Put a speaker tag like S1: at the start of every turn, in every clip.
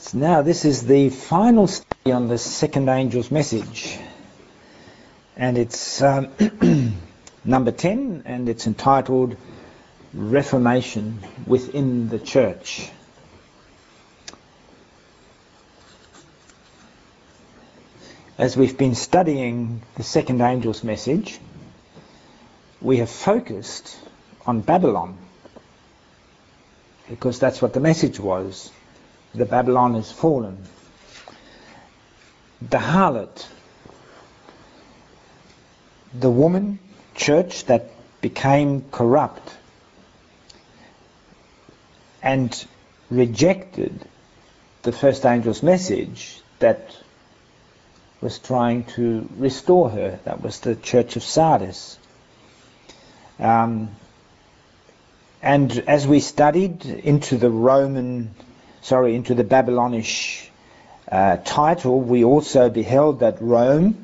S1: Now this is the final study on the second angel's message, and it's number 10, and it's entitled Reformation Within the Church. As we've been studying the second angel's message, we have focused on Babylon, because that's what the message was. The Babylon is fallen. The harlot, the woman church that became corrupt and rejected the first angel's message that was trying to restore her. That was the church of Sardis. And as we studied into the Babylonish title, we also beheld that Rome,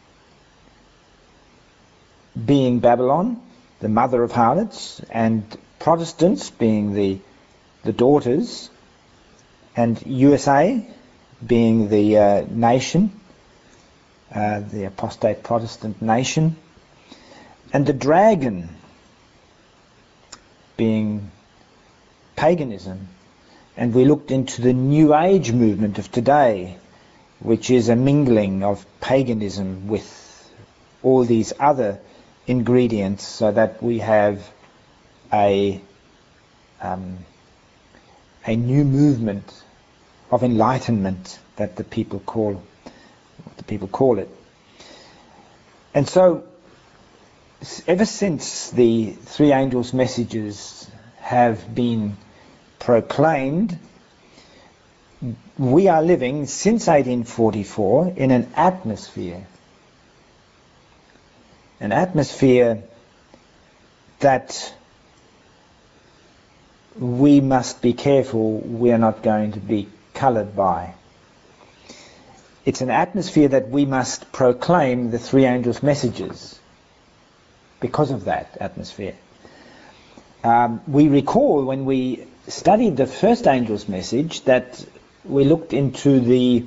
S1: being Babylon, the mother of harlots, and Protestants being the daughters, and USA being the nation, the apostate Protestant nation, and the dragon being paganism. And we looked into the New Age movement of today, which is a mingling of paganism with all these other ingredients, so that we have a new movement of enlightenment that the people call it. And so, ever since the three angels' messages have been proclaimed, we are living since 1844 in an atmosphere that we must be careful we are not going to be coloured by. It's an atmosphere that we must proclaim the three angels' messages because of that atmosphere. We recall when we studied the first angel's message that we looked into the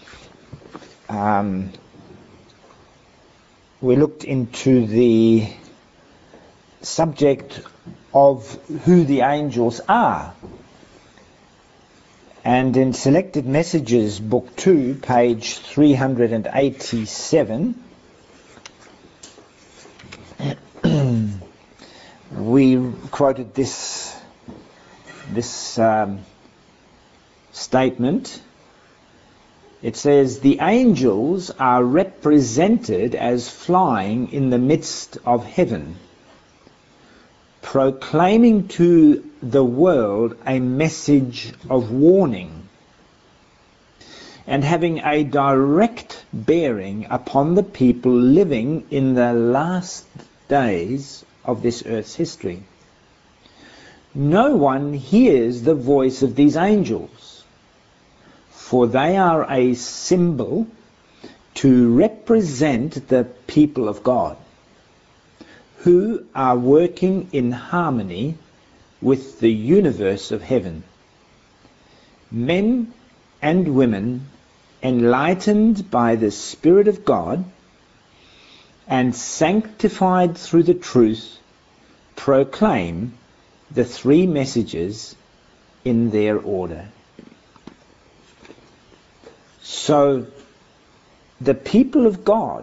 S1: subject of who the angels are. And in Selected Messages, Book 2, page 387, we quoted this statement. It says, "The angels are represented as flying in the midst of heaven, proclaiming to the world a message of warning, and having a direct bearing upon the people living in the last days of this earth's history. No one hears the voice of these angels, for they are a symbol to represent the people of God, who are working in harmony with the universe of heaven. Men and women, enlightened by the Spirit of God and sanctified through the truth, proclaim the three messages in their order." So the people of God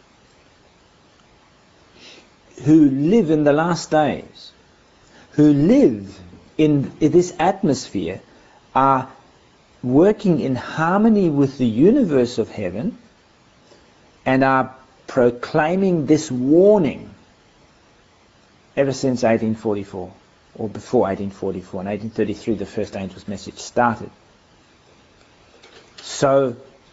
S1: who live in the last days, who live in this atmosphere, are working in harmony with the universe of heaven and are proclaiming this warning ever since 1844, or before 1844. In 1833 the first angel's message started. So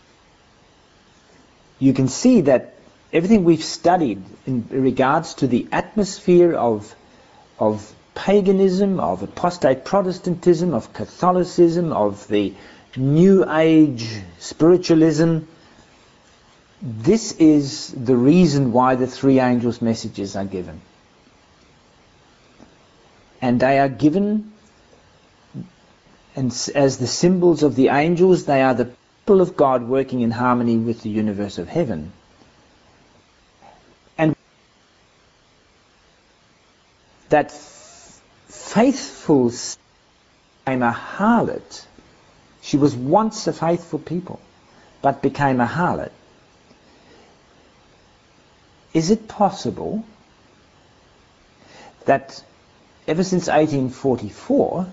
S1: you can see that everything we've studied in regards to the atmosphere of paganism, of apostate Protestantism, of Catholicism, of the New Age spiritualism, this is the reason why the three angels' messages are given. And they are given And as the symbols of the angels, they are the people of God working in harmony with the universe of heaven. And that faithful became a harlot. She was once a faithful people, but became a harlot. Is it possible that ever since 1844,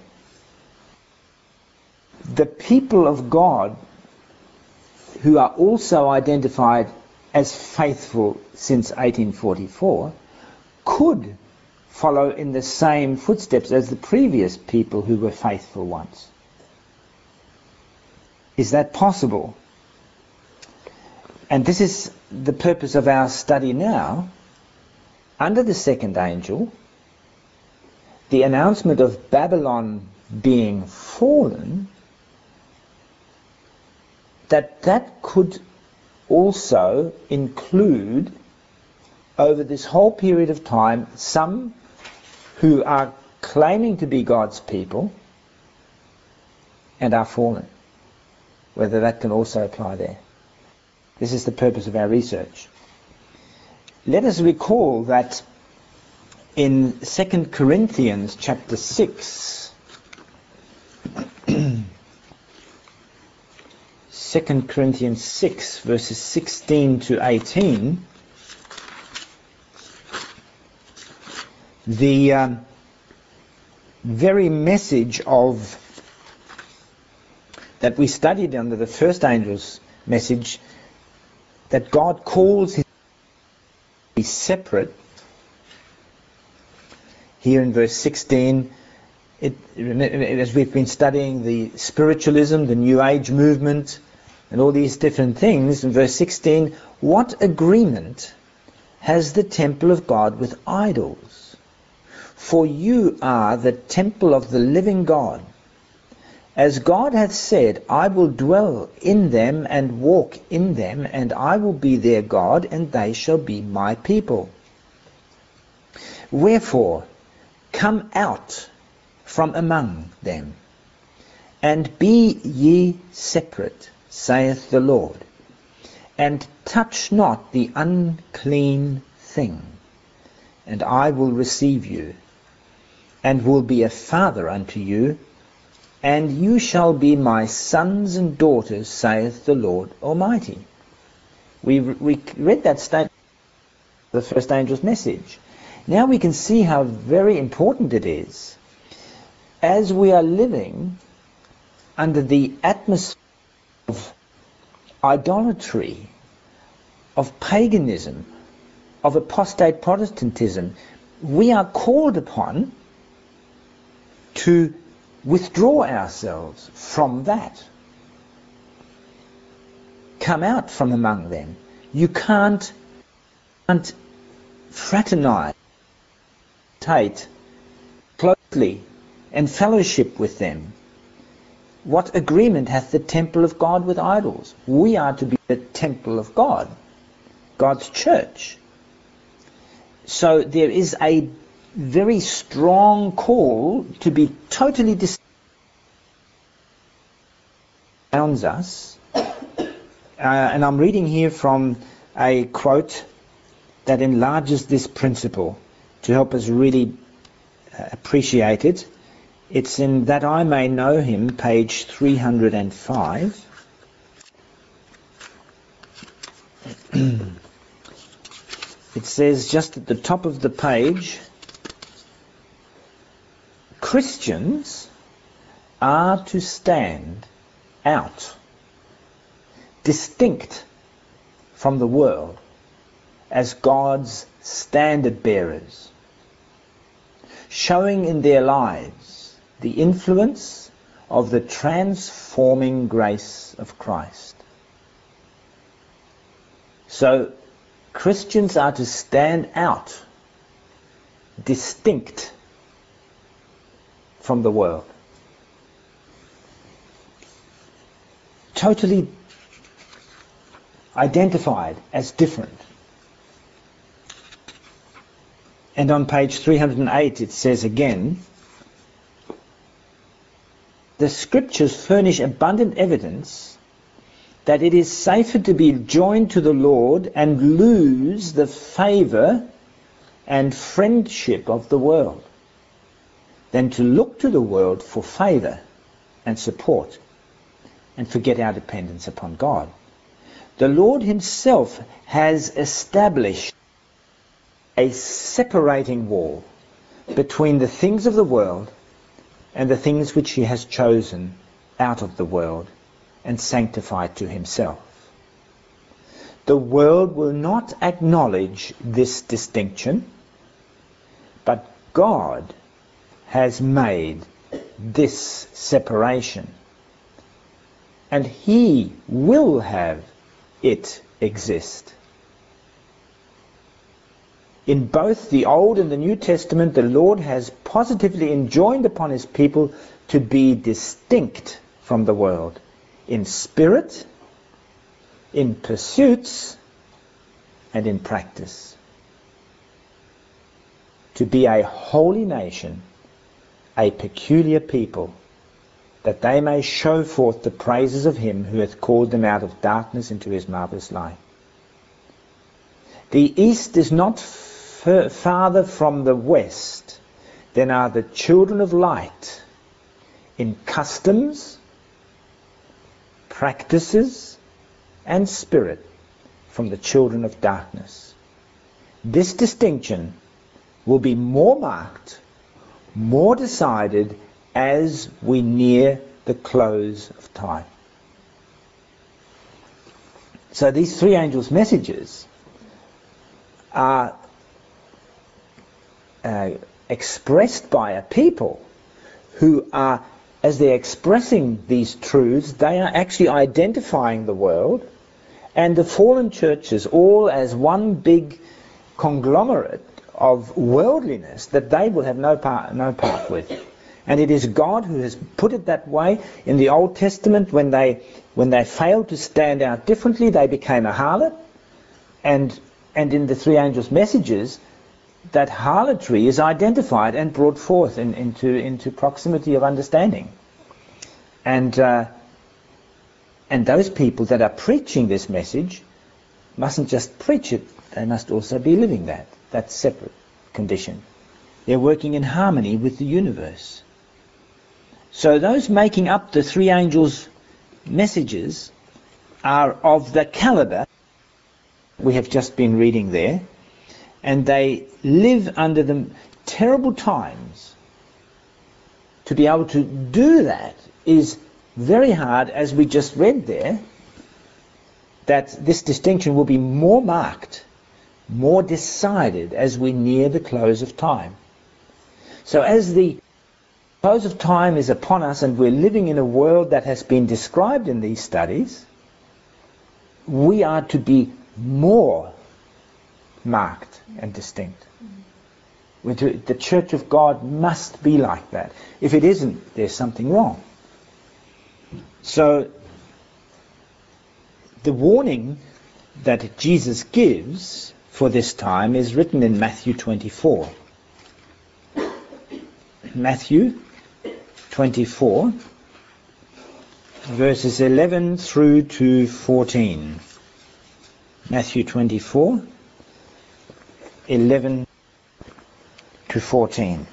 S1: the people of God, who are also identified as faithful since 1844, could follow in the same footsteps as the previous people who were faithful once? Is that possible? And this is the purpose of our study now. Under the second angel, the announcement of Babylon being fallen, that could also include, over this whole period of time, some who are claiming to be God's people and are fallen. Whether that can also apply there. This is the purpose of our research. Let us recall that in 2 Corinthians chapter 6, 2 Corinthians 6 verses 16 to 18, the very message of that we studied under the first angel's message, that God calls his to be separate. Here in verse 16, as we've been studying the spiritualism, the New Age movement, and all these different things, in verse 16, what agreement has the temple of God with idols? For you are the temple of the living God. As God hath said, I will dwell in them and walk in them, and I will be their God, and they shall be my people. Wherefore, come out from among them, and be ye separate, saith the Lord, and touch not the unclean thing, and I will receive you, and will be a father unto you, and you shall be my sons and daughters, saith the Lord Almighty. We read that statement, the first angel's message. Now we can see how very important it is, as we are living under the atmosphere of idolatry, of paganism, of apostate Protestantism, we are called upon to withdraw ourselves from that. Come out from among them. You can't fraternize, closely, and fellowship with them. What agreement hath the temple of God with idols? We are to be the temple of God, God's church. So there is a very strong call to be totally distant around us. And I'm reading here from a quote that enlarges this principle to help us really appreciate it. It's in That I May Know Him, page 305. It says just at the top of the page, Christians are to stand out, distinct from the world, as God's standard bearers, showing in their lives the influence of the transforming grace of Christ. So Christians are to stand out, distinct from the world, totally identified as different. And on page 308 it says again, the scriptures furnish abundant evidence that it is safer to be joined to the Lord and lose the favour and friendship of the world than to look to the world for favour and support and forget our dependence upon God. The Lord himself has established a separating wall between the things of the world and the things which he has chosen out of the world and sanctified to himself. The world will not acknowledge this distinction, but God has made this separation, and he will have it exist. In both the Old and the New Testament, the Lord has positively enjoined upon his people to be distinct from the world in spirit, in pursuits, and in practice. To be a holy nation, a peculiar people, that they may show forth the praises of him who hath called them out of darkness into his marvellous light. The east is not farther from the west than are the children of light in customs, practices, and spirit from the children of darkness. This distinction will be more marked, more decided as we near the close of time. So these three angels' messages are expressed by a people who are, as they're expressing these truths, they are actually identifying the world and the fallen churches all as one big conglomerate of worldliness that they will have no part with. And it is God who has put it that way. In the Old Testament, when they failed to stand out differently, they became a harlot. And in the three angels' messages, that harlotry is identified and brought forth into proximity of understanding. And those people that are preaching this message mustn't just preach it, they must also be living that. That's separate condition. They're working in harmony with the universe. So those making up the three angels' messages are of the caliber we have just been reading there, and they live under the terrible times. To be able to do that is very hard, as we just read there, that this distinction will be more marked, more decided as we near the close of time. So as the close of time is upon us and we're living in a world that has been described in these studies, we are to be more marked and distinct. The Church of God must be like that. If it isn't, there's something wrong. So the warning that Jesus gives for this time is written in Matthew 24. Matthew 24, verses 11 through to 14. Matthew 24, 11 to 14.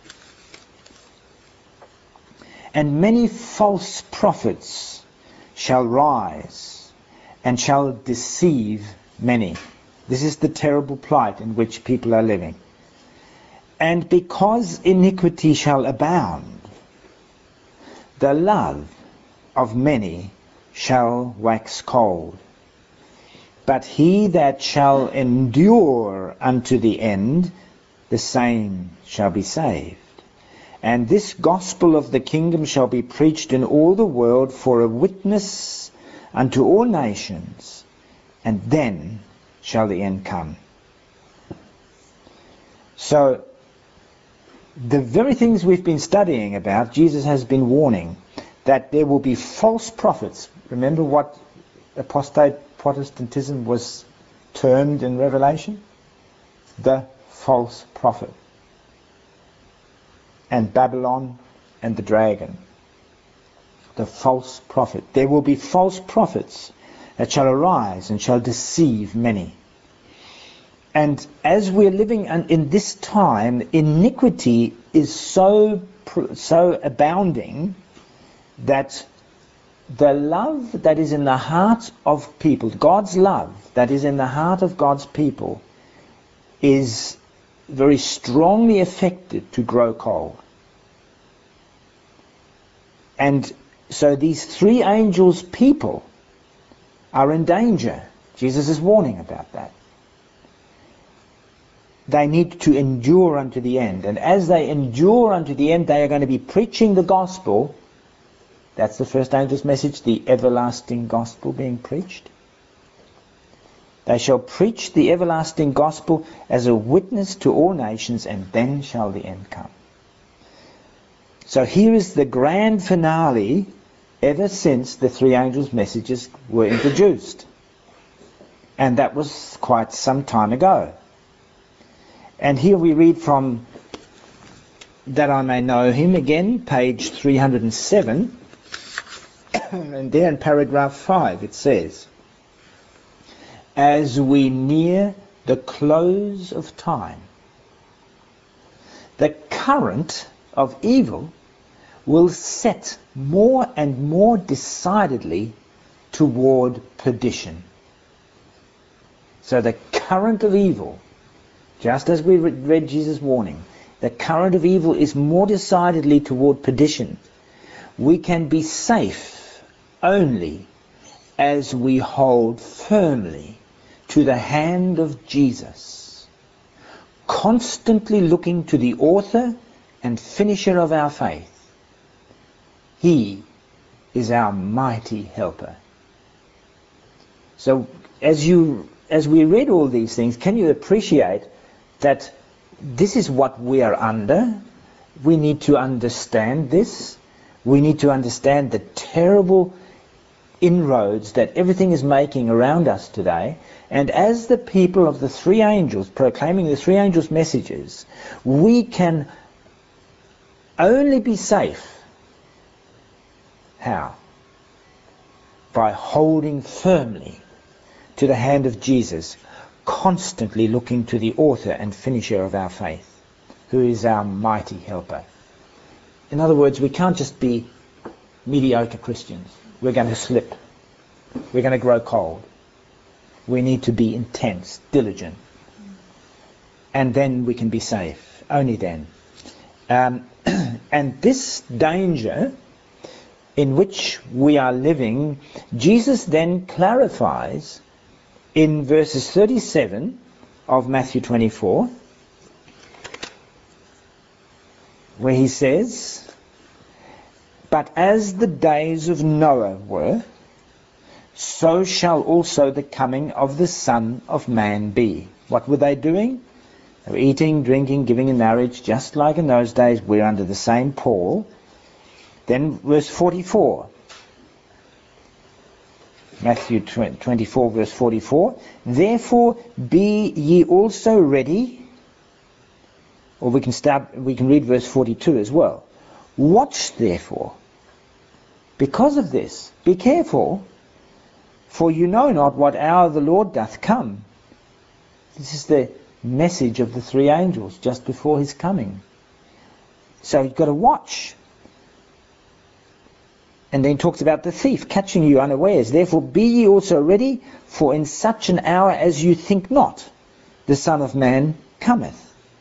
S1: And many false prophets shall rise and shall deceive many. This is the terrible plight in which people are living. And because iniquity shall abound, the love of many shall wax cold. But he that shall endure unto the end, the same shall be saved. And this gospel of the kingdom shall be preached in all the world for a witness unto all nations, and then shall the end come. So, the very things we've been studying about, Jesus has been warning that there will be false prophets. Remember what apostate Protestantism was termed in Revelation? The false prophet. And Babylon and the dragon. the false prophet. There will be false prophets that shall arise and shall deceive many. And as we're living in this time, iniquity is so abounding that the love that is in the heart of people, God's love that is in the heart of God's people, is very strongly affected to grow cold. And so these three angels' people are in danger. Jesus is warning about that. They need to endure unto the end. And as they endure unto the end, they are going to be preaching the gospel. That's the first angel's message, the everlasting gospel being preached. They shall preach the everlasting gospel as a witness to all nations, and then shall the end come. So here is the grand finale ever since the three angels' messages were introduced. And that was quite some time ago. And here we read from That I May Know Him again, page 307. And there in paragraph 5 it says, as we near the close of time, the current of evil will set more and more decidedly toward perdition. So the current of evil, just as we read Jesus' warning, the current of evil is more decidedly toward perdition. We can be safe only as we hold firmly to the hand of Jesus, constantly looking to the author and finisher of our faith. He is our mighty helper. So as we read all these things, can you appreciate that this is what we are under? We need to understand this. We need to understand the terrible inroads that everything is making around us today. And as the people of the three angels, proclaiming the three angels' messages, we can only be safe. How? By holding firmly to the hand of Jesus, constantly looking to the author and finisher of our faith, who is our mighty helper. In other words, we can't just be mediocre Christians. We're going to slip. We're going to grow cold. We need to be intense, diligent. And then we can be safe. Only then. And this danger in which we are living, Jesus then clarifies in verses 37 of Matthew 24, where he says, but as the days of Noah were, so shall also the coming of the Son of Man be. What were they doing? They were eating, drinking, giving in marriage, just like in those days. We're under the same Paul. Then verse 44. Matthew 24, verse 44. Therefore be ye also ready. Or we can read verse 42 as well. Watch therefore. Because of this, be careful, for you know not what hour the Lord doth come. This is the message of the three angels just before his coming. So you've got to watch. And then he talks about the thief catching you unawares. Therefore be ye also ready, for in such an hour as you think not, the Son of Man cometh.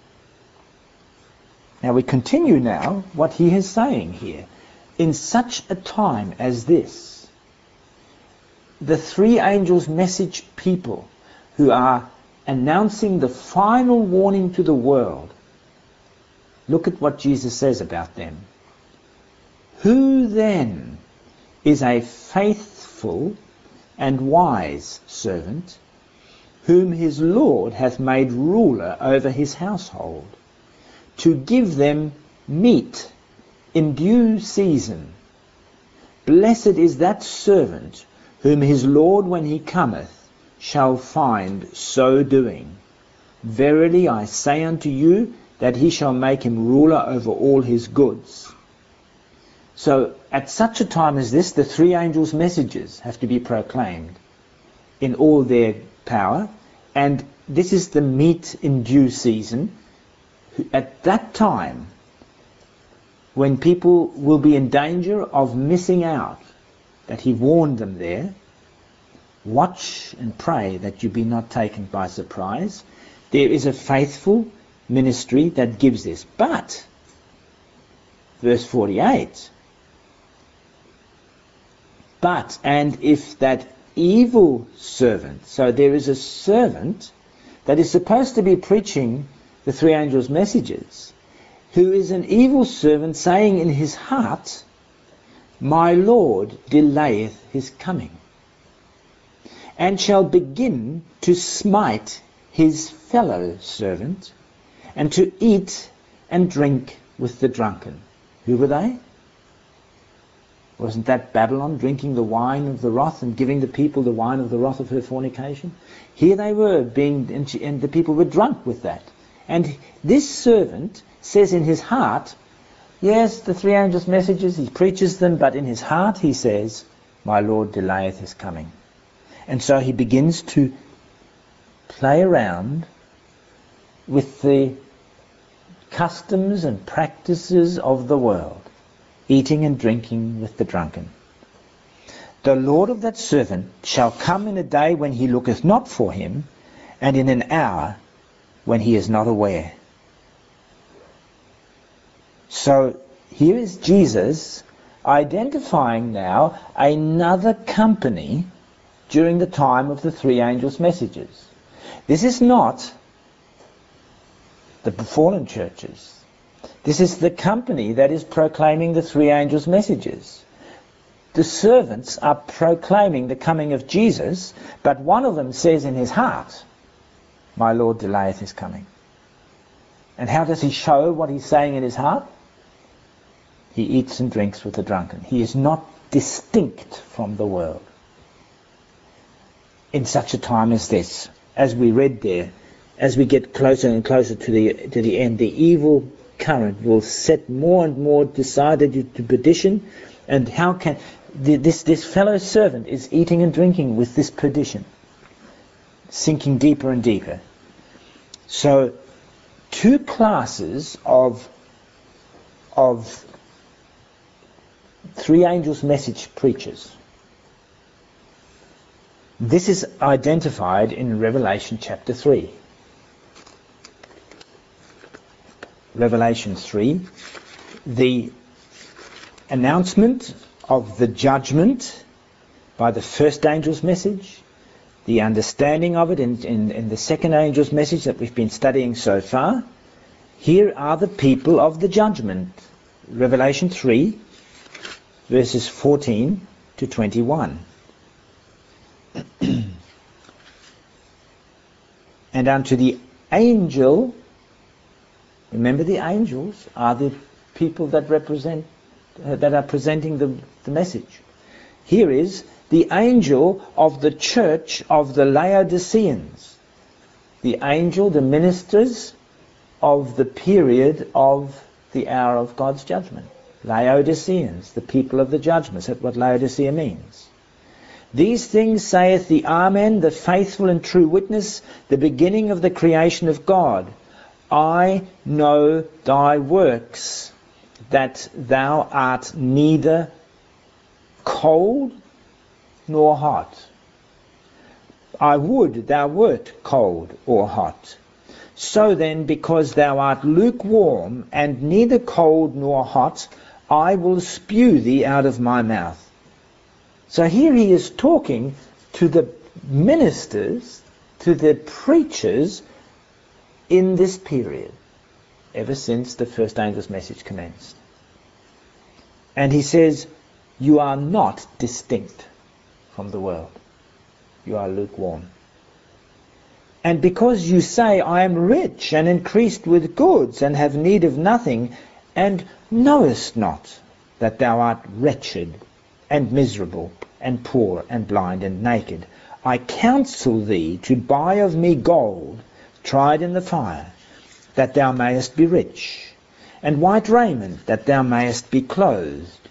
S1: Now we continue now what he is saying here. In such a time as this, the three angels message people who are announcing the final warning to the world. Look at what Jesus says about them. Who then is a faithful and wise servant, whom his Lord hath made ruler over his household, to give them meat in due season? Blessed is that servant whom his Lord, when he cometh, shall find so doing. Verily I say unto you, that he shall make him ruler over all his goods. So at such a time as this, the three angels' messages have to be proclaimed in all their power, and this is the meat in due season. At that time, when people will be in danger of missing out, that he warned them there, watch and pray that you be not taken by surprise. There is a faithful ministry that gives this. But, verse 48, but, and if that evil servant, so there is a servant that is supposed to be preaching the three angels' messages, who is an evil servant, saying in his heart, my Lord delayeth his coming, and shall begin to smite his fellow servant, and to eat and drink with the drunken. Who were they? Wasn't that Babylon drinking the wine of the wrath and giving the people the wine of the wrath of her fornication? Here they were and the people were drunk with that. And this servant says in his heart, yes, the three angels' messages, he preaches them, but in his heart he says, my Lord delayeth his coming. And so he begins to play around with the customs and practices of the world, eating and drinking with the drunken. The Lord of that servant shall come in a day when he looketh not for him, and in an hour when he is not aware. So here is Jesus identifying now another company during the time of the three angels' messages. This is not the fallen churches. This is the company that is proclaiming the three angels' messages. The servants are proclaiming the coming of Jesus, but one of them says in his heart, my Lord delayeth his coming. And how does he show what he's saying in his heart? He eats and drinks with the drunken. He is not distinct from the world. In such a time as this, as we read there, as we get closer and closer to the end, the evil current will set more and more decidedly to perdition. And how can this fellow servant is eating and drinking with this perdition, sinking deeper and deeper. So two classes of three angels' message preachers. This is identified in Revelation chapter 3. Revelation 3, the announcement of the judgment by the first angel's message, the understanding of it in the second angel's message that we've been studying so far. Here are the people of the judgment. Revelation 3, verses 14 to 21. And unto the angel, remember the angels are the people that represent, that are presenting the message. Here is the angel of the church of the Laodiceans. The angel, the ministers of the period of the hour of God's judgment. Laodiceans, the people of the judgment. That's what Laodicea means. These things saith the Amen, the faithful and true witness, the beginning of the creation of God. I know thy works, that thou art neither cold nor hot. I would thou wert cold or hot. So then, because thou art lukewarm, and neither cold nor hot, I will spew thee out of my mouth. So here he is talking to the ministers, to the preachers in this period, ever since the first angel's message commenced. And he says, you are not distinct from the world. You are lukewarm. And because you say, I am rich and increased with goods and have need of nothing, and knowest not that thou art wretched and miserable and poor and blind and naked, I counsel thee to buy of me gold tried in the fire, that thou mayest be rich, and white raiment, that thou mayest be clothed,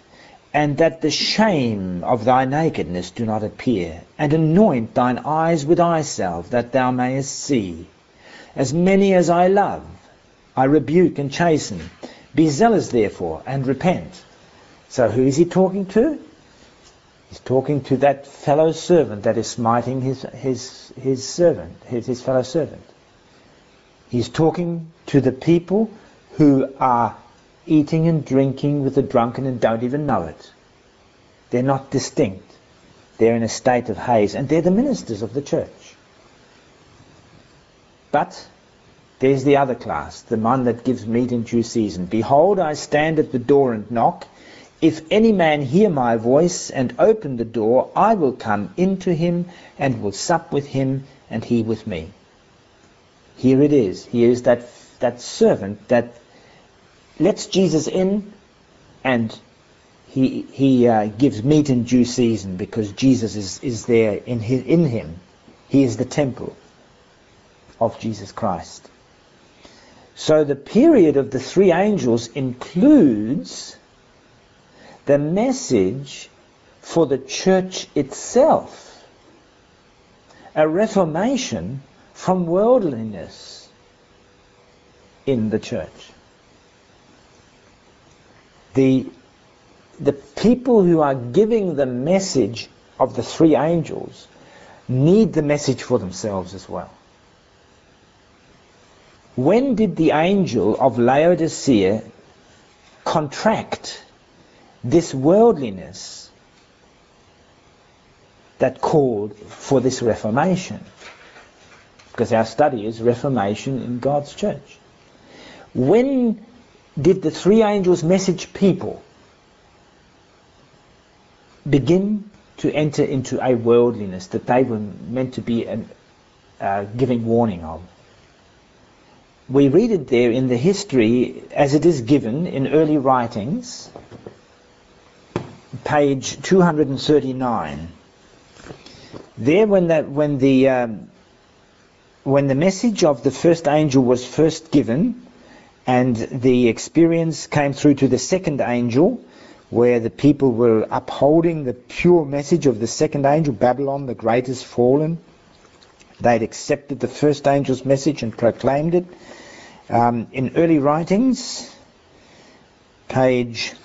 S1: and that the shame of thy nakedness do not appear, and anoint thine eyes with eye salve, that thou mayest see. As many as I love, I rebuke and chasten. Be zealous therefore, and repent. So who is he talking to? He's talking to that fellow servant that is smiting his fellow servant. He's talking to the people who are eating and drinking with the drunken and don't even know it. They're not distinct. They're in a state of haze, and they're the ministers of the church. But there's the other class, the one that gives meat in due season. Behold, I stand at the door and knock. If any man hear my voice and open the door, I will come into him and will sup with him and he with me. Here it is. Here is that servant that lets Jesus in, and he gives meat in due season because Jesus is there in him. He is the temple of Jesus Christ. So the period of the three angels includes the message for the church itself, a reformation from worldliness in the church. The people who are giving the message of the three angels need the message for themselves as well. When did the angel of Laodicea contract this worldliness that called for this reformation? Because our study is reformation in God's church. When did the three angels' message people begin to enter into a worldliness that they were meant to be giving warning of? We read it there in the history as it is given in early writings, page 239. There, when the message of the first angel was first given, and the experience came through to the second angel, where the people were upholding the pure message of the second angel, Babylon the Great is fallen. They'd accepted the first angel's message and proclaimed it. In early writings, page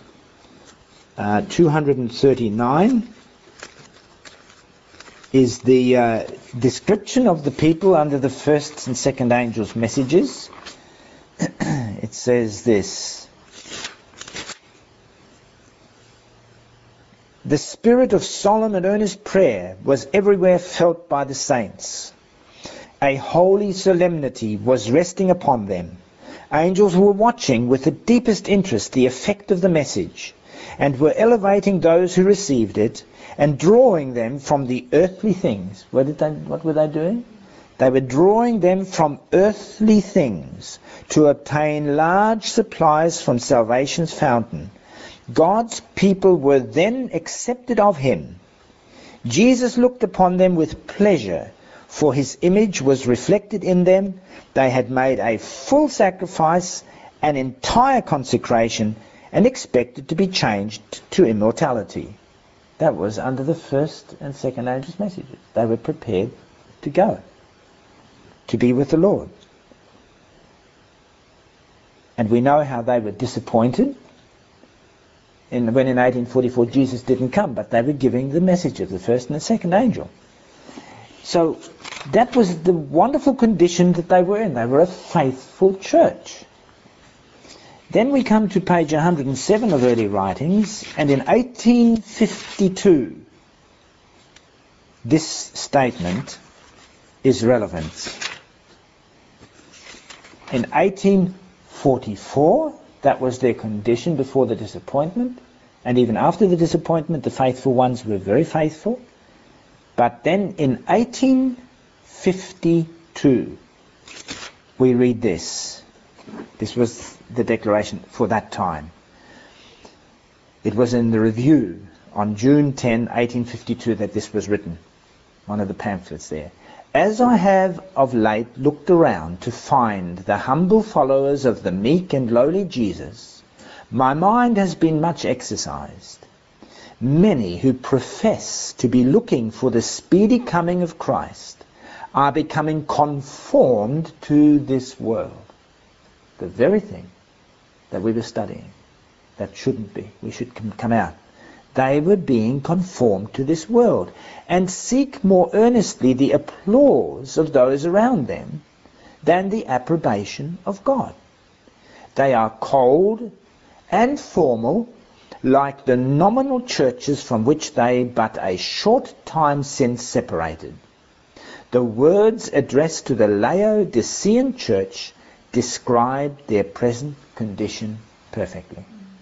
S1: 239, is the description of the people under the first and second angel's messages. It says this: the spirit of solemn and earnest prayer was everywhere felt by the saints. A holy solemnity was resting upon them. Angels were watching with the deepest interest the effect of the message, and were elevating those who received it and drawing them from the earthly things. What were they doing? They were drawing them from earthly things to obtain large supplies from salvation's fountain. God's people were then accepted of him. Jesus looked upon them with pleasure, for his image was reflected in them. They had made a full sacrifice, an entire consecration, and expected to be changed to immortality. That was under the first and second angel's messages. They were prepared to go, to be with the Lord. And we know how they were disappointed when in 1844 Jesus didn't come, but they were giving the message of the first and the second angel. So that was the wonderful condition that they were in. They were a faithful church. Then we come to page 107 of early writings, and in 1852, this statement is relevant. In 1844, that was their condition before the disappointment, and even after the disappointment, the faithful ones were very faithful. But then in 1852, we read this. This was the declaration for that time. It was in the Review on June 10, 1852 that this was written, one of the pamphlets there. As I have of late looked around to find the humble followers of the meek and lowly Jesus, my mind has been much exercised. many who profess to be looking for the speedy coming of Christ are becoming conformed to this world. The very thing that we were studying, that shouldn't be. We should come out. They were being conformed to this world and seek more earnestly the applause of those around them than the approbation of God. They are cold and formal, like the nominal churches from which they but a short time since separated. The words addressed to the Laodicean church describe their present condition perfectly.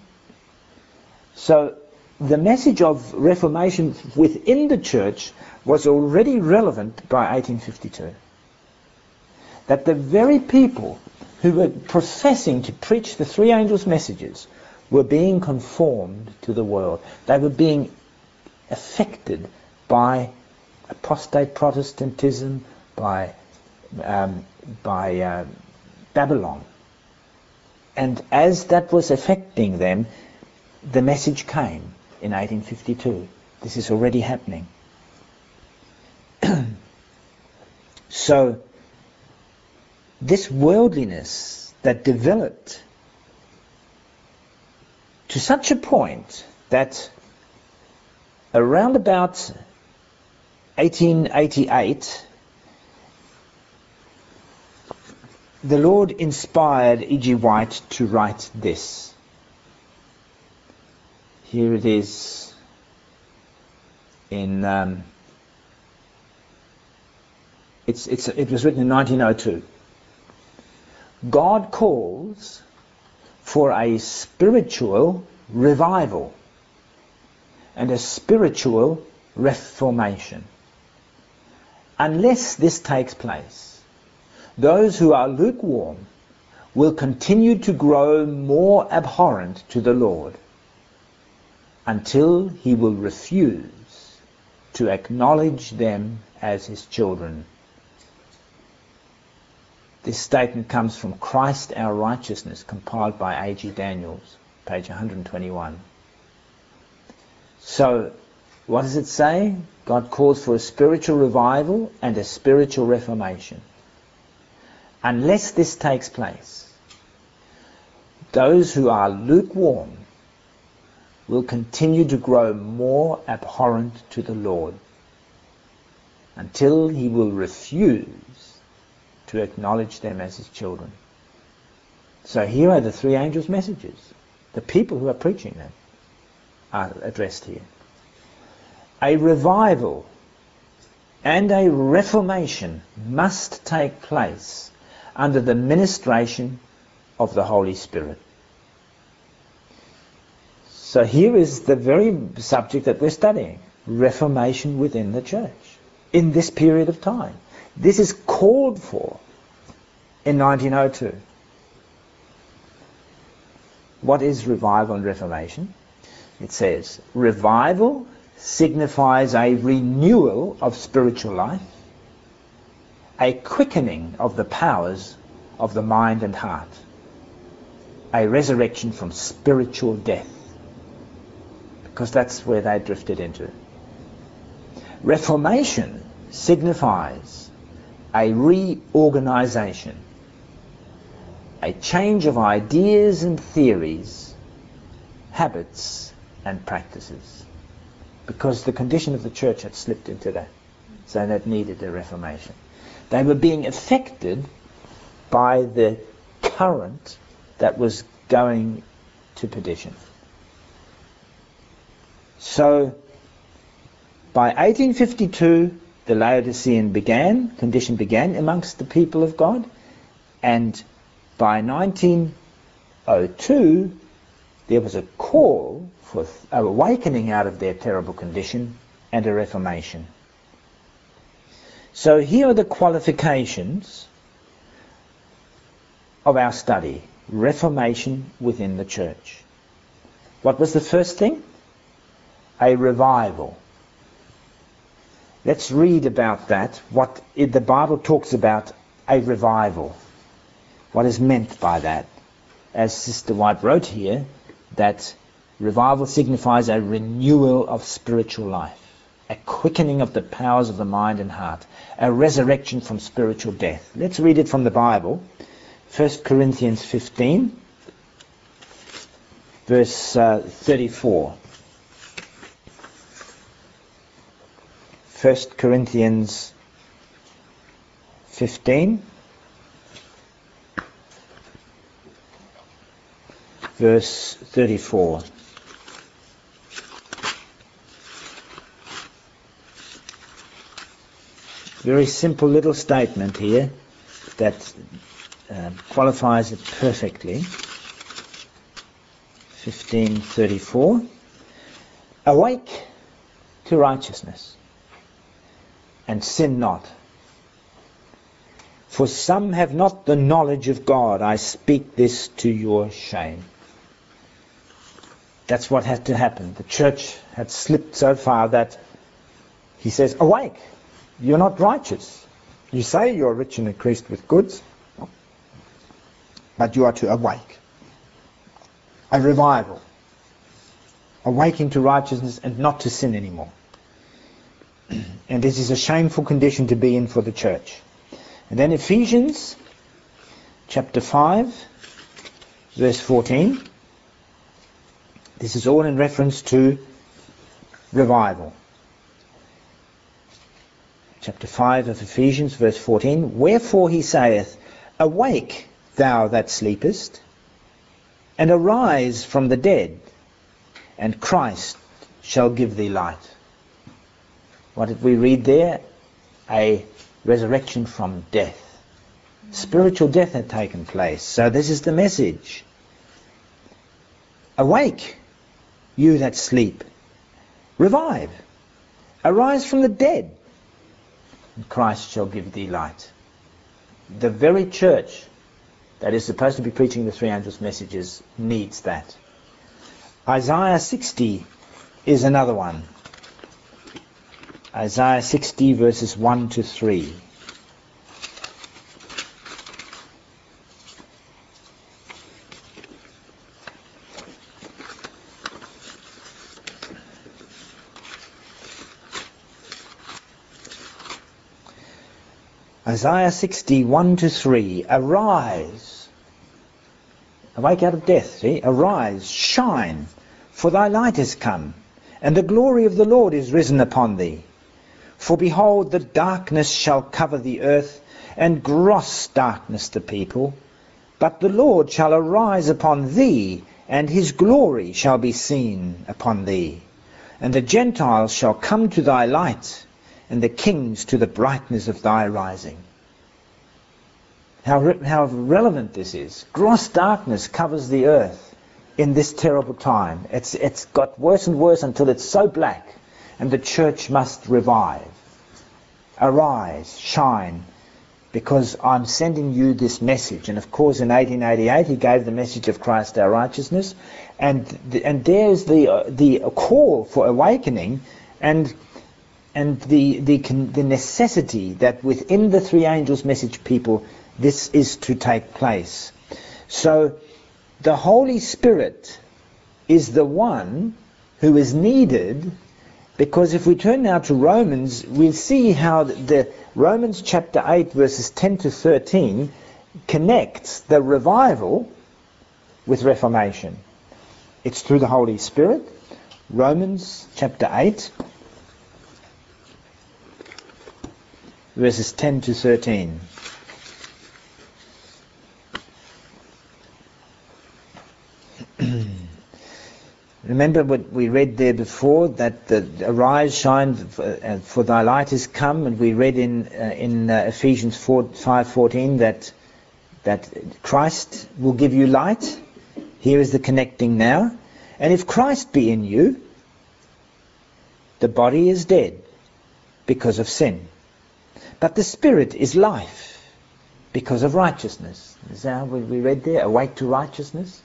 S1: So the message of Reformation within the church was already relevant by 1852. That the very people who were professing to preach the three angels' messages were being conformed to the world. They were being affected by apostate Protestantism, by Babylon. And as that was affecting them, the message came in 1852. This is already happening. So, this worldliness that developed to such a point that around about 1888, the Lord inspired E.G. White to write this. Here it is in it was written in 1902. God calls for a spiritual revival and a spiritual reformation. Unless this takes place, those who are lukewarm will continue to grow more abhorrent to the Lord until he will refuse to acknowledge them as his children. This statement comes from Christ Our Righteousness, compiled by A.G. Daniels, page 121. So, what does it say? God calls for a spiritual revival and a spiritual reformation. Unless this takes place, those who are lukewarm will continue to grow more abhorrent to the Lord until he will refuse to acknowledge them as his children. So here are the three angels' messages. The people who are preaching them are addressed here. A revival and a reformation must take place under the ministration of the Holy Spirit. So here is the very subject that we're studying, reformation within the church in this period of time. This is called for in 1902. What is revival and reformation? It says, revival signifies a renewal of spiritual life, a quickening of the powers of the mind and heart, a resurrection from spiritual death, because that's where they drifted into. Reformation signifies a reorganization, a change of ideas and theories, habits and practices, because the condition of the church had slipped into that, so that needed a reformation. They were being affected by the current that was going to perdition. So, by 1852, the Laodicean condition began amongst the people of God, and by 1902, there was a call for awakening out of their terrible condition and a reformation. So here are the qualifications of our study, reformation within the church. What was the first thing? A revival. Let's read about that, what the Bible talks about a revival. What is meant by that? As Sister White wrote here, that Revival signifies a renewal of spiritual life, a quickening of the powers of the mind and heart, a resurrection from spiritual death. Let's read it from the Bible. 1 Corinthians 15, verse 34. 1 Corinthians 15, verse 34. Very simple little statement here that qualifies it perfectly. 15:34. Awake to righteousness, and sin not. For some have not the knowledge of God. I speak this to your shame. That's what had to happen. The church had slipped so far that he says, awake, you're not righteous. You say you're rich and increased with goods, but you are to awake. A revival. Awaking to righteousness and not to sin anymore. And this is a shameful condition to be in for the church. And then Ephesians chapter 5, verse 14. This is all in reference to revival. Chapter 5 of Ephesians, verse 14. Wherefore he saith, awake, thou that sleepest, and arise from the dead, and Christ shall give thee light. What did we read there? A resurrection from death. Spiritual death had taken place. So this is the message. Awake, you that sleep. Revive. Arise from the dead, and Christ shall give thee light. The very church that is supposed to be preaching the three angels' messages needs that. Isaiah 60 is another one. Isaiah 60 verses 1 to 3. Isaiah 60, 1 to 3. Arise. Awake out of death, see? Arise, shine, for thy light is come, and the glory of the Lord is risen upon thee. For behold, the darkness shall cover the earth, and gross darkness the people. But the Lord shall arise upon thee, and his glory shall be seen upon thee. And the Gentiles shall come to thy light, and the kings to the brightness of thy rising. How relevant this is. Gross darkness covers the earth in this terrible time. It's got worse and worse until it's so black, and the church must revive. Arise, shine, because I'm sending you this message. And of course in 1888 he gave the message of Christ our righteousness, and there's the call for awakening, and the necessity that within the three angels' message people this is to take place. So the Holy Spirit is the one who is needed, because if we turn now to Romans, we'll see how the Romans chapter 8 verses 10 to 13 connects the revival with reformation. It's through the Holy Spirit. Romans chapter 8 verses 10 to 13. Remember what we read there before, that the arise, shine, for thy light is come, and we read in Ephesians 5:14 that Christ will give you light. Here is the connecting now. And if Christ be in you, the body is dead because of sin, but the spirit is life because of righteousness. Is that how we read there? Awake to righteousness.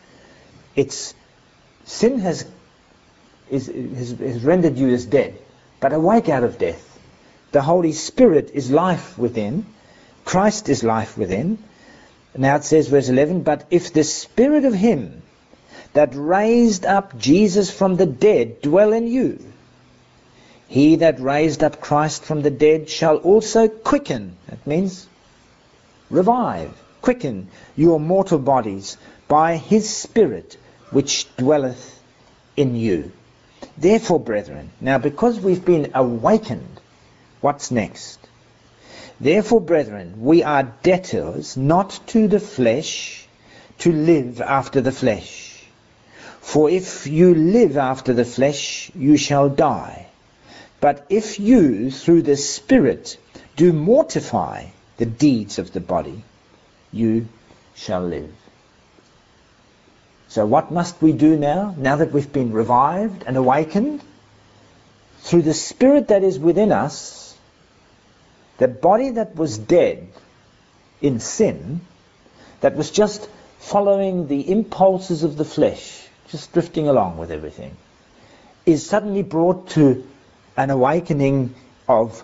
S1: Sin has rendered you as dead, but awake out of death. The Holy Spirit is life within. Christ is life within. Now it says, verse 11, but if the Spirit of him that raised up Jesus from the dead dwell in you. He that raised up Christ from the dead shall also quicken, that means revive, quicken your mortal bodies by his Spirit which dwelleth in you. Therefore, brethren, now because we've been awakened, what's next? Therefore, brethren, we are debtors not to the flesh, to live after the flesh. For if you live after the flesh, you shall die. But if you, through the Spirit, do mortify the deeds of the body, you shall live. So what must we do now that we've been revived and awakened? Through the Spirit that is within us, the body that was dead in sin, that was just following the impulses of the flesh, just drifting along with everything, is suddenly brought to an awakening of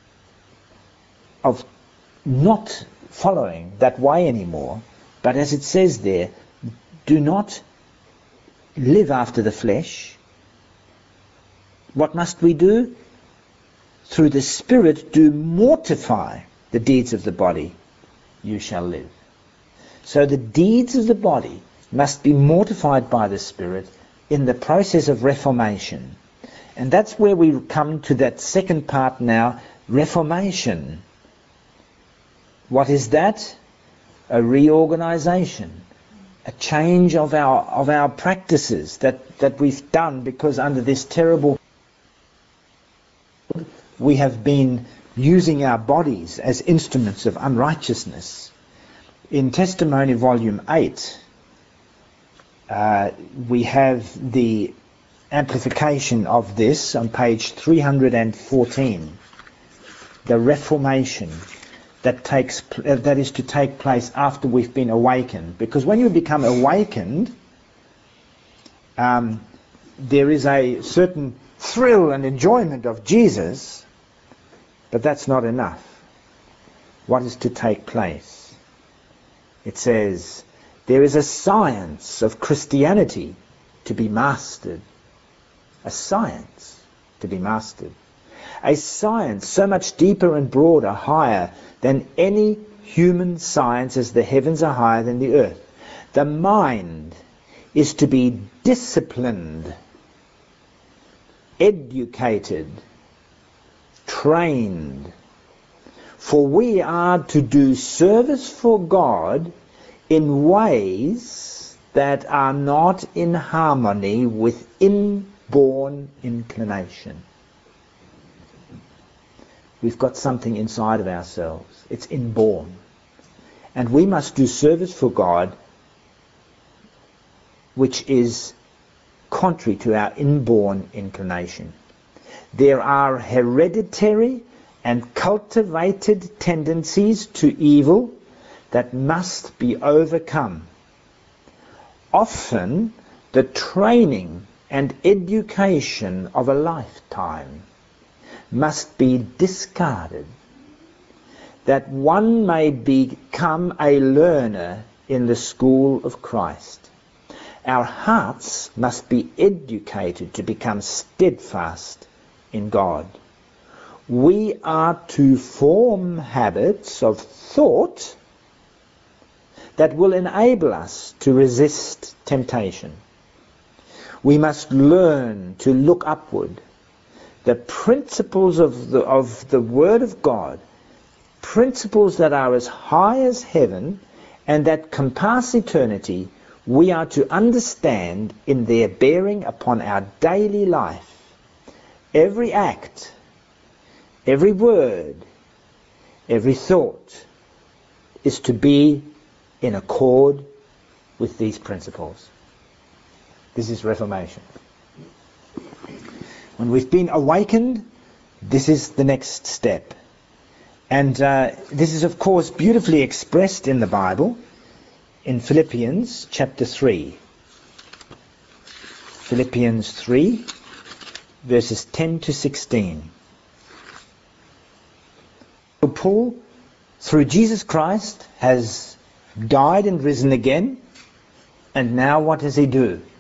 S1: not following that way anymore, but as it says there, do not live after the flesh. What must we do? Through the Spirit do mortify the deeds of the body, you shall live. So the deeds of the body must be mortified by the Spirit in the process of reformation. And that's where we come to that second part now, reformation. What is that? A reorganization, a change of our practices that we've done, because under this terrible we have been using our bodies as instruments of unrighteousness. In Testimony Volume 8, we have the amplification of this on page 314, the reformation that is to take place after we've been awakened. Because when you become awakened, there is a certain thrill and enjoyment of Jesus, but that's not enough. What is to take place? It says, there is a science of Christianity to be mastered. A science to be mastered. A science so much deeper and broader, higher than any human science, as the heavens are higher than the earth. The mind is to be disciplined, educated, trained. For we are to do service for God in ways that are not in harmony with inborn inclination. We've got something inside of ourselves. It's inborn. And we must do service for God which is contrary to our inborn inclination. There are hereditary and cultivated tendencies to evil that must be overcome. Often the training and education of a lifetime must be discarded, that one may become a learner in the school of Christ. Our hearts must be educated to become steadfast in God. We are to form habits of thought that will enable us to resist temptation. We must learn to look upward. The principles of the Word of God, principles that are as high as heaven and that compass eternity, we are to understand in their bearing upon our daily life. Every act, every word, every thought is to be in accord with these principles. This is Reformation. When we've been awakened, this is the next step. And this is, of course, beautifully expressed in the Bible in Philippians chapter 3. Philippians 3, verses 10 to 16. Paul, through Jesus Christ, has died and risen again, and now what does he do?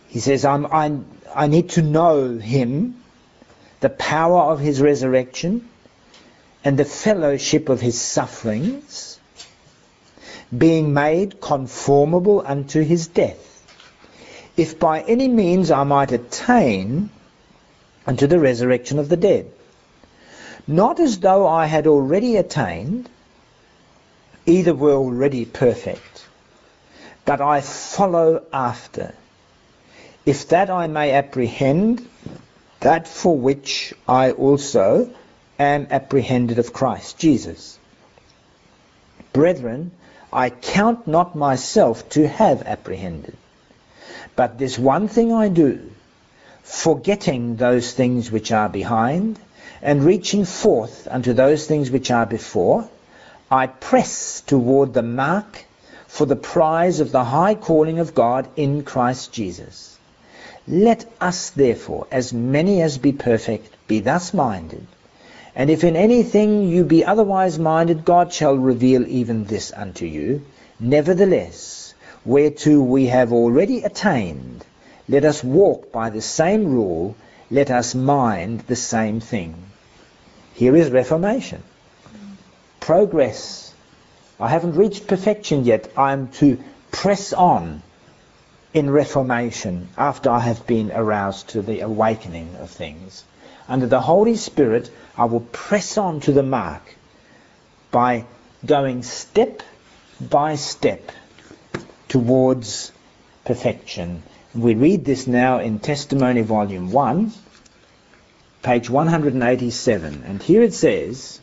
S1: He says, I need to know him, the power of his resurrection, and the fellowship of his sufferings, being made conformable unto his death, if by any means I might attain unto the resurrection of the dead. Not as though I had already attained, either were already perfect, but I follow after, if that I may apprehend that for which I also am apprehended of Christ Jesus. Brethren, I count not myself to have apprehended, but this one thing I do, forgetting those things which are behind, and reaching forth unto those things which are before, I press toward the mark for the prize of the high calling of God in Christ Jesus. Let us therefore, as many as be perfect, be thus minded. And if in anything you be otherwise minded, God shall reveal even this unto you. Nevertheless, whereto we have already attained, let us walk by the same rule, let us mind the same thing. Here is reformation. Progress. I haven't reached perfection yet. I am to press on in reformation after I have been aroused to the awakening of things. Under the Holy Spirit, I will press on to the mark by going step by step towards perfection. We read this now in Testimony Volume 1, page 187. And here it says,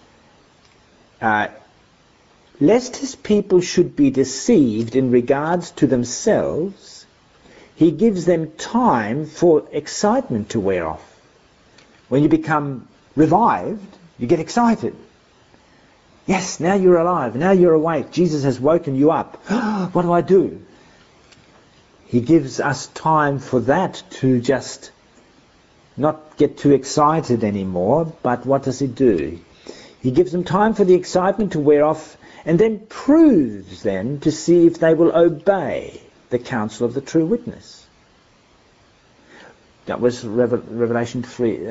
S1: lest his people should be deceived in regards to themselves, he gives them time for excitement to wear off. When you become revived, you get excited. Yes, now you're alive, now you're awake, Jesus has woken you up. What do I do? He gives us time for that to just not get too excited anymore, but what does he do? He gives them time for the excitement to wear off, and then proves them to see if they will obey the counsel of the true witness. That was Revelation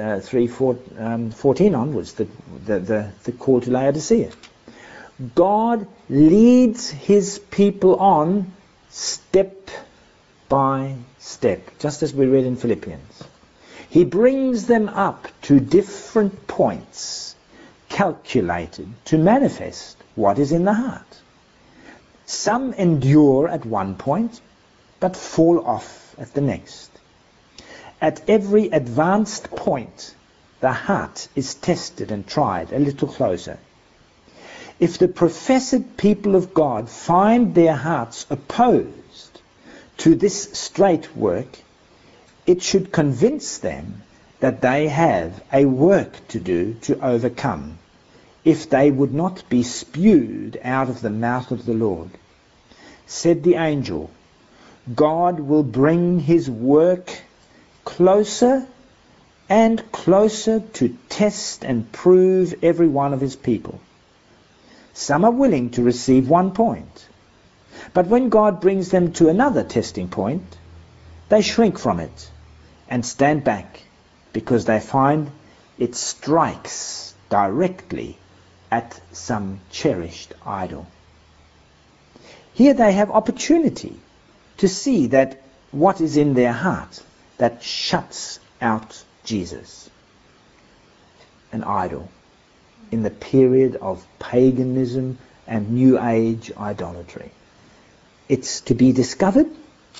S1: 3:14 onwards, the call to Laodicea. God leads his people on step by step, just as we read in Philippians. He brings them up to different points, calculated to manifest what is in the heart. Some endure at one point, but fall off at the next. At every advanced point, the heart is tested and tried a little closer. If the professed people of God find their hearts opposed to this straight work, it should convince them that they have a work to do to overcome, if they would not be spewed out of the mouth of the Lord. Said the angel, God will bring his work closer and closer to test and prove every one of his people. Some are willing to receive one point, but when God brings them to another testing point, they shrink from it and stand back because they find it strikes directly at some cherished idol. Here they have opportunity to see that what is in their heart that shuts out Jesus, an idol, in the period of paganism and New Age idolatry. It's to be discovered.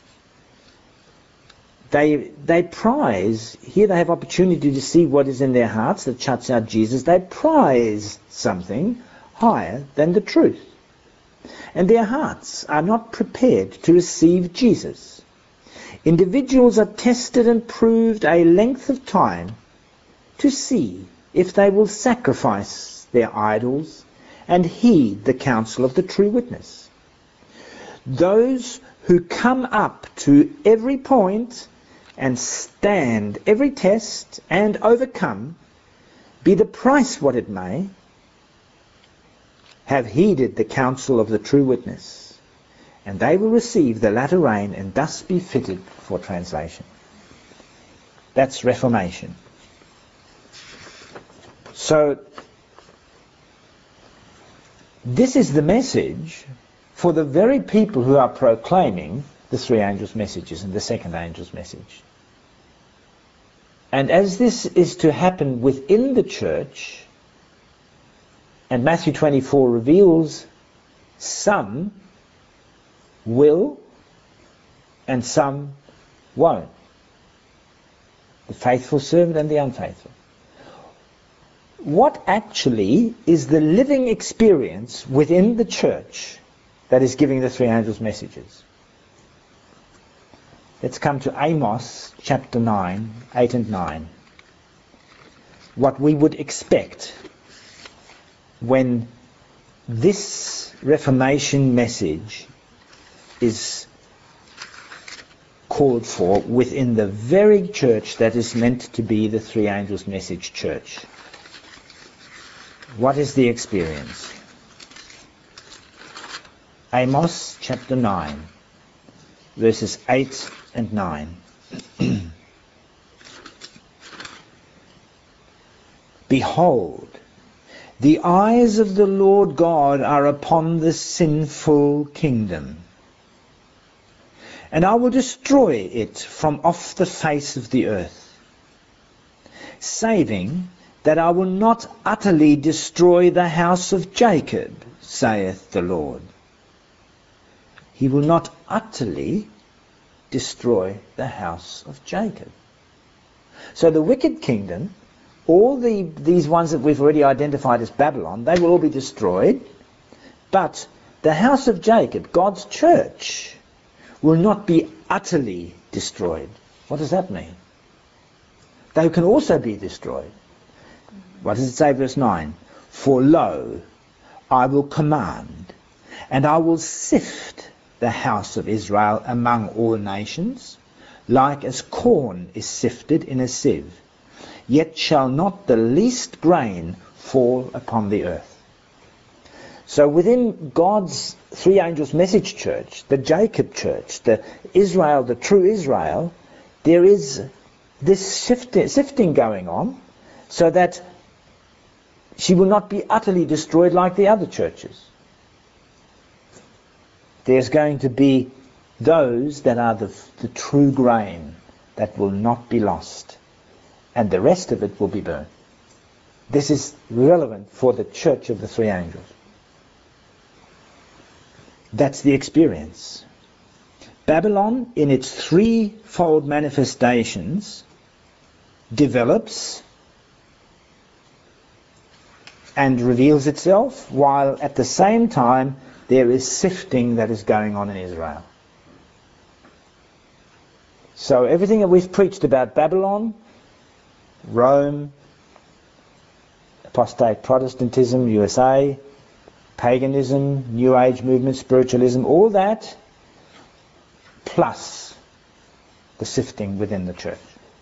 S1: They prize, here they have opportunity to see what is in their hearts that shuts out Jesus. They prize something higher than the truth. And their hearts are not prepared to receive Jesus. Individuals are tested and proved a length of time to see if they will sacrifice their idols and heed the counsel of the true witness. Those who come up to every point and stand every test and overcome, be the price what it may, have heeded the counsel of the true witness, and they will receive the latter rain and thus be fitted for translation. That's Reformation. So, this is the message for the very people who are proclaiming the three angels' messages and the second angel's message. And as this is to happen within the church, and Matthew 24 reveals some will and some won't. The faithful servant and the unfaithful. What actually is the living experience within the church that is giving the three angels' messages? Let's come to Amos chapter 9, 8 and 9. What we would expect when this Reformation message is called for within the very church that is meant to be the three angels' message church. What is the experience? Amos chapter 9, verses 8 and 9. Behold, the eyes of the Lord God are upon the sinful kingdom, and I will destroy it from off the face of the earth, saving that I will not utterly destroy the house of Jacob, saith the Lord. He will not utterly destroy the house of Jacob. So the wicked kingdom, all these ones that we've already identified as Babylon, they will all be destroyed. But the house of Jacob, God's church, will not be utterly destroyed. What does that mean? They can also be destroyed. What does it say, verse 9? For lo, I will command, and I will sift the house of Israel among all nations, like as corn is sifted in a sieve. Yet shall not the least grain fall upon the earth. So within God's three angels message church, the Jacob church, the Israel, the true Israel, there is this sifting going on so that she will not be utterly destroyed like the other churches. There's going to be those that are the true grain that will not be lost, and the rest of it will be burned. This is relevant for the church of the three angels. That's the experience. Babylon, in its threefold manifestations, develops and reveals itself, while at the same time there is sifting that is going on in Israel. So everything that we've preached about Babylon, Rome, apostate Protestantism, USA, paganism, New Age movement, spiritualism, all that, plus the sifting within the church.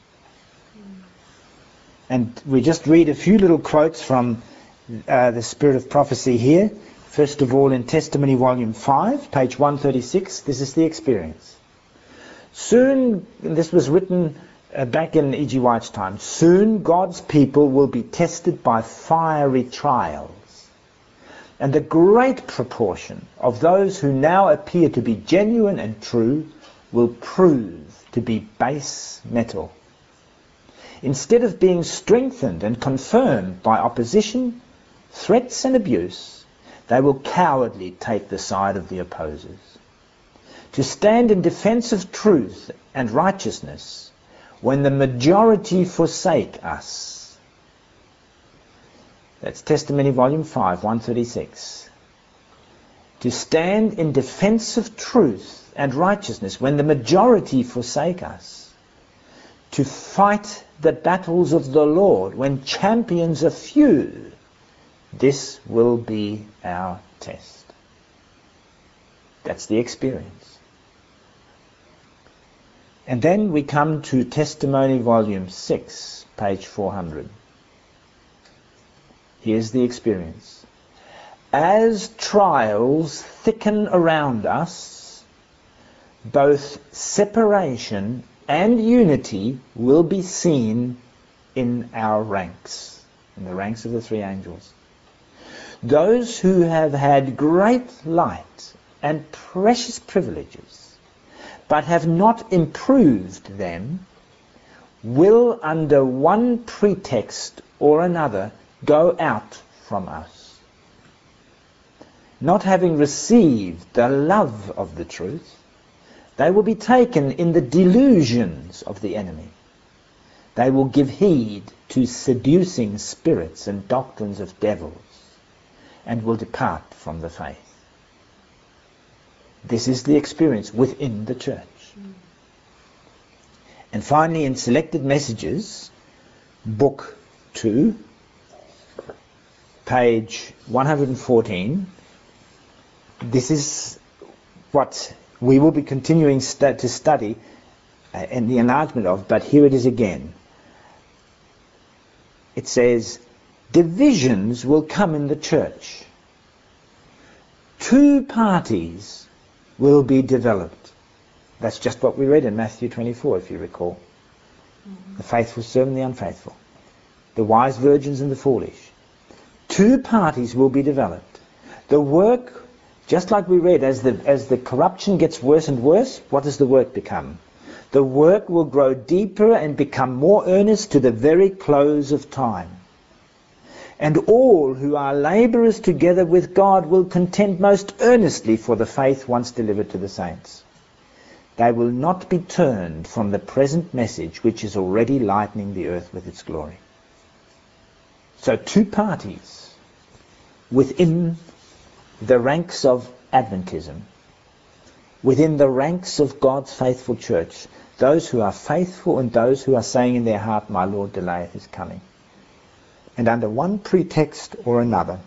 S1: And we just read a few little quotes from the Spirit of Prophecy here. First of all, in Testimony Volume 5, page 136, this is the experience. Soon, this was written back in E.G. White's time, soon God's people will be tested by fiery trials. And the great proportion of those who now appear to be genuine and true will prove to be base metal. Instead of being strengthened and confirmed by opposition, threats and abuse, they will cowardly take the side of the opposers. To stand in defense of truth and righteousness when the majority forsake us. That's Testimony Volume 5, 136. To stand in defense of truth and righteousness when the majority forsake us. To fight the battles of the Lord when champions are few. This will be our test. That's the experience. And then we come to Testimony Volume 6, page 400. Here's the experience. As trials thicken around us, both separation and unity will be seen in our ranks, in the ranks of the three angels. Those who have had great light and precious privileges, but have not improved them, will under one pretext or another go out from us. Not having received the love of the truth, they will be taken in the delusions of the enemy. They will give heed to seducing spirits and doctrines of devils, and will depart from the faith. This is the experience within the church. And finally, in Selected Messages, Book 2, page 114, this is what we will be continuing to study in the enlargement of, but here it is again. It says, divisions will come in the church. Two parties will be developed. That's just what we read in Matthew 24, if you recall. The faithful servant, the unfaithful. The wise virgins and the foolish. Two parties will be developed. The work, just like we read, as the corruption gets worse and worse, what does the work become? The work will grow deeper and become more earnest to the very close of time. And all who are labourers together with God will contend most earnestly for the faith once delivered to the saints. They will not be turned from the present message which is already lightening the earth with its glory. So two parties within the ranks of Adventism, within the ranks of God's faithful church, those who are faithful and those who are saying in their heart, my Lord delayeth his coming. And under one pretext or another,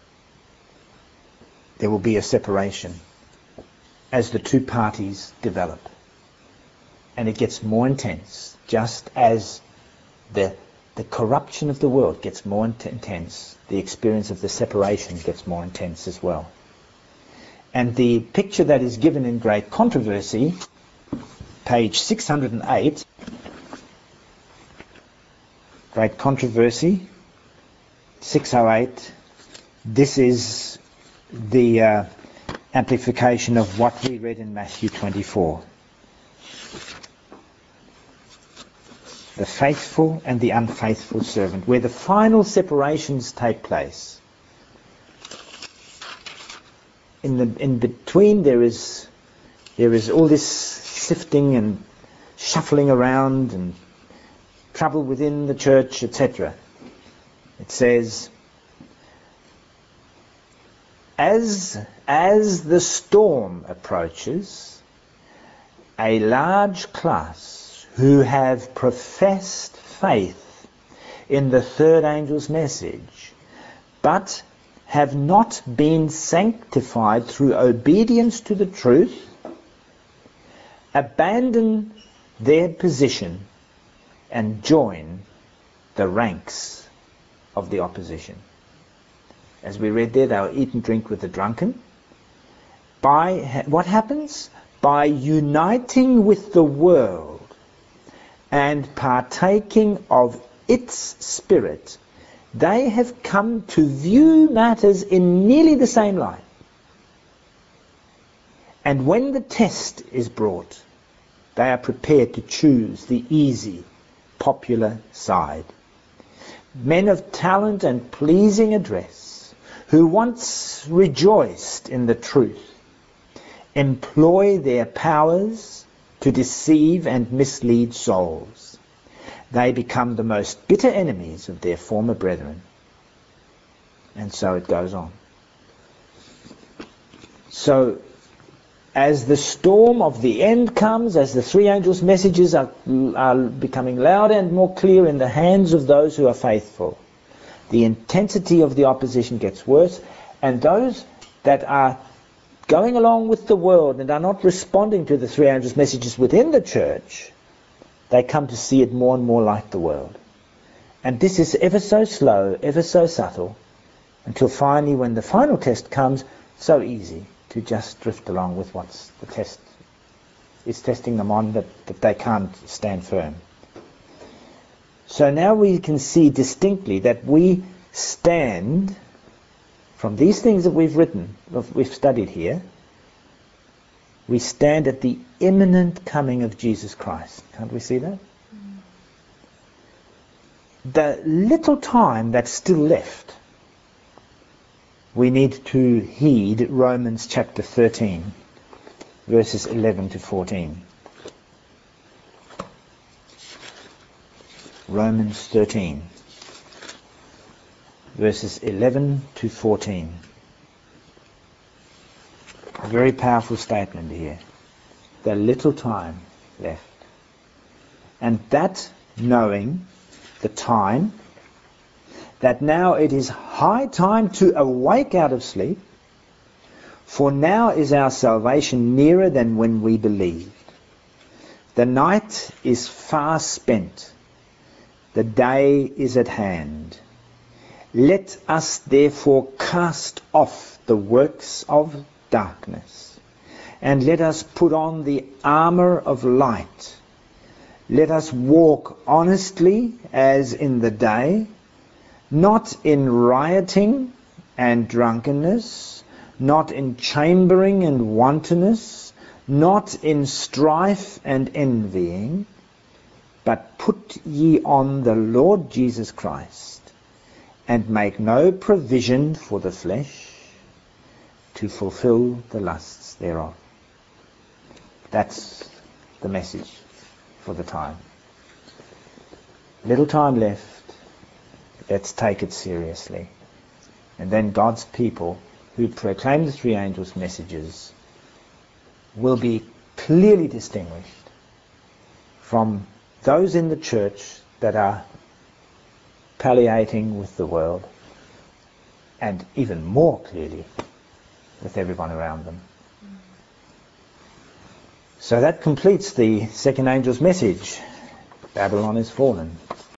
S1: there will be a separation as the two parties develop. And it gets more intense, just as the corruption of the world gets more intense, the experience of the separation gets more intense as well. And the picture that is given in Great Controversy, page 608, Great Controversy, 608, this is the amplification of what we read in Matthew 24. The faithful and the unfaithful servant, where the final separations take place. In between there is all this sifting and shuffling around and trouble within the church, etc. It says, as the storm approaches, a large class who have professed faith in the third angel's message, but have not been sanctified through obedience to the truth, abandon their position and join the ranks of the opposition. As we read there, they'll eat and drink with the drunken. What happens? By uniting with the world and partaking of its spirit, they have come to view matters in nearly the same light. And when the test is brought, they are prepared to choose the easy, popular side. Men of talent and pleasing address, who once rejoiced in the truth, employ their powers to deceive and mislead souls. They become the most bitter enemies of their former brethren. And so it goes on. So, as the storm of the end comes, as the three angels' messages are becoming louder and more clear in the hands of those who are faithful, the intensity of the opposition gets worse, and those that are going along with the world and are not responding to the three angels' messages within the church, they come to see it more and more like the world. And this is ever so slow, ever so subtle, until finally, when the final test comes, so easy to just drift along with what's the test is testing them on that they can't stand firm. So now we can see distinctly that we stand from these things that we've studied here. We stand at the imminent coming of Jesus Christ. Can't we see that? The little time that's still left, we need to heed Romans chapter 13, verses 11 to 14. Romans 13, verses 11 to 14. A very powerful statement here. The little time left. And that knowing the time, that now it is high time to awake out of sleep, for now is our salvation nearer than when we believed. The night is far spent, the day is at hand. Let us therefore cast off the works of darkness, and let us put on the armour of light. Let us walk honestly as in the day, not in rioting and drunkenness, not in chambering and wantonness, not in strife and envying, but put ye on the Lord Jesus Christ, and make no provision for the flesh to fulfill the lusts thereof. That's the message for the time. Little time left. Let's take it seriously. And then God's people who proclaim the three angels' messages will be clearly distinguished from those in the church that are palliating with the world, and even more clearly with everyone around them. So that completes the second angel's message. Babylon is fallen.